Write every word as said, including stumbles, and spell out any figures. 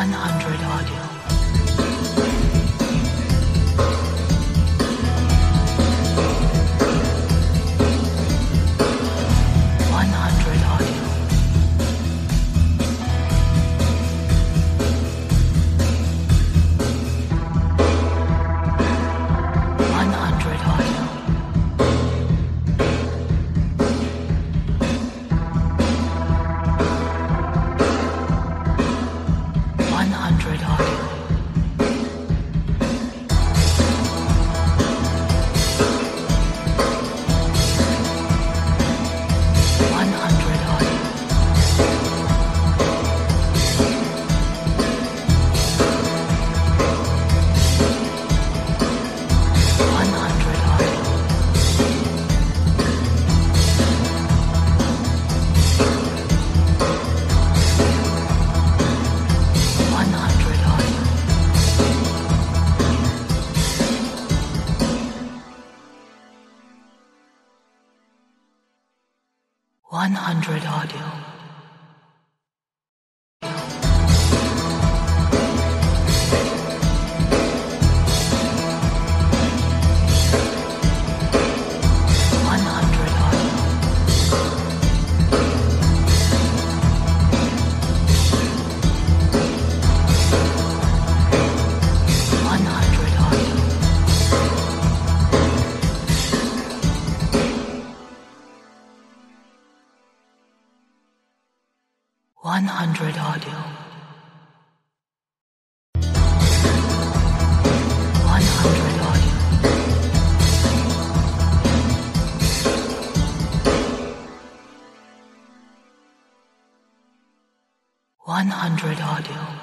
one hundred audio. one hundred audio. one hundred audio. one hundred audio. one hundred audio. one hundred audio. one hundred audio. one hundred audio. one hundred audio. one hundred audio. one hundred audio. one hundred audio. one hundred audio.